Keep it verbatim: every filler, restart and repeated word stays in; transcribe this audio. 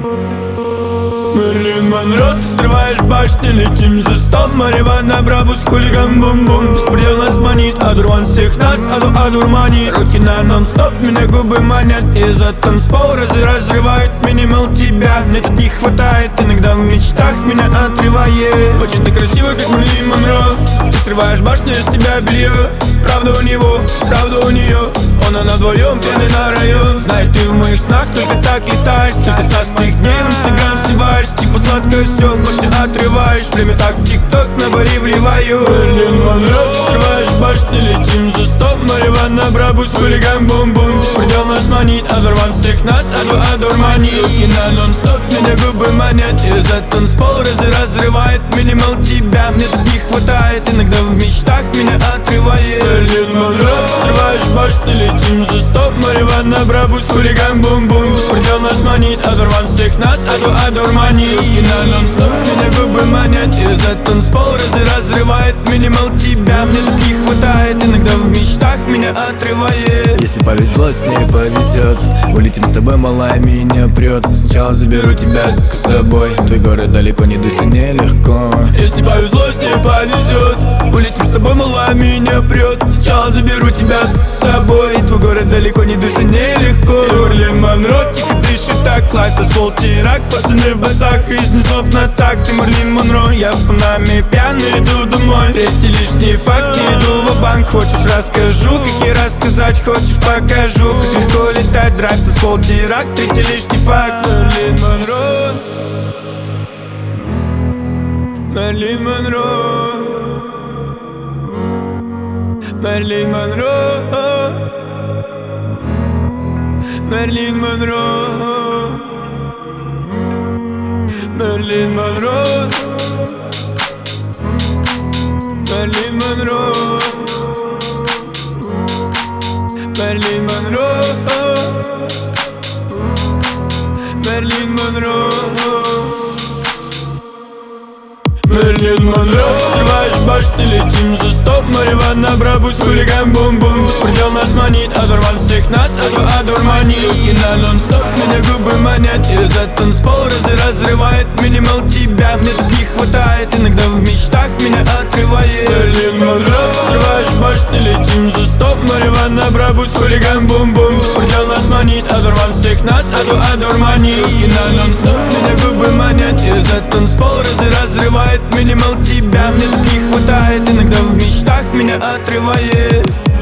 Мерлин Монро, ты срываешь башни, летим за стом. Мариванна, брабус, хулиган, бум-бум. Беспредел нас манит, одурман всех нас, аду одурмани. Руки на нон-стоп, меня губы манят. И за танцпол разы разрывает минимал тебя. Мне тут не хватает, иногда в мечтах меня отрывает. Очень ты красивая, как Мерлин Монро. Ты срываешь башню, из тебя белье. Правда у него, правда у нее. Он, она вдвоем, пьяный на район. Знай, ты в моих снах только так летаешь. Только со своих дней в инстаграм сливаешь. Типа сладкое все, больше отрываешь. Время так тик-ток на баре вливаю. Мерлин Монро, срываешь башни, летим за стоп. Мариванна, брабус, хулиган, бум-бум. Беспредел нас манит, одурман всех нас, аду одурмани. Руки на нон-стоп, меня губы манят. И за танцпол разы разрывает минимал тебя. Мне тут не хватает, иногда в мечтах меня отрывает. Мерлин Монро, срываешь башни, летим за стоп. Мариванна, брабус, хулиган, бум-бум. Беспредел нас манит, одурман всех нас, аду одурмани. Руки на нон-стоп, меня губы манят. И за танцпол разы разрывает минимал тебя. Мне тут не хватает, иногда в мечтах меня отрывает. Если повезло, с ней повезет. Улетим с тобой, малая меня прет. Сначала заберу тебя с собой. Твой город далеко, не дуйся, нелегко. Если повезло, с ней повезет. Улетим с тобой, малая меня прет. Сначала заберу тебя с собой. Твой город далеко, не дуйся, нелегко. Мерлин Монро, тихо дышит так. Лайт, асфальт, терак, пацаны в басах. Из низов на так, ты Мерлин Монро. Я в Панаме пьяный, иду домой. Третий лишний факт, не иду в банк. Хочешь, расскажу, как и рассказать. Хочешь, покажу, как легко летать. Драйв, асфальт, терак, третий лишний факт. Мерлин Монро, Мерлин Монро, Мерлин Монро, Мерлин Монро, Мерлин Монро, Мерлин Монро, Мерлин Монро, Мерлин Монро. Мерлин Монро, срываешь башни, летим за стоп. Мариванна, брабус, хулиган, бум-бум. Беспредел нас манит, одурман всех нас, аду одурмани. Руки на нон-стоп, меня губы манят. И за танцпол разы разрывает минимал тебя. Мне тут не хватает, иногда в мечтах меня отрывает. Мерлин Монро, срываешь башни, летим за стоп. Мариванна, брабус, хулиган, бум-бум. Беспредел нас манит, одурман всех нас, аду одурмани. Руки на нон-стоп, меня губы манят. И за танцпол разы разрывает минимал тебя. Мне тут не хватает, иногда в мечтах меня отрывает.